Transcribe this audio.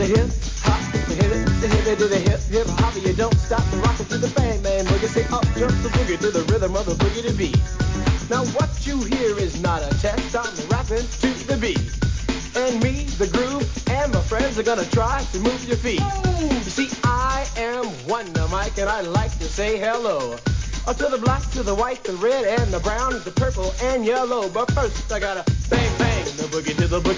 hip hop, hip to the hip hop. You don't stop the rocket to the bang bang boogie. Say up jump the boogie to the rhythm of the boogie to beat. Now what you hear is not a test. I'm rapping to the beat, and me, the groove, and my friends are gonna try to move your feet. You see, I am Wonder Mike, and I like to say hello. To the black, to the white, the red, and the brown, the purple, and yellow. But first, I gotta bang bang the boogie to the boogie.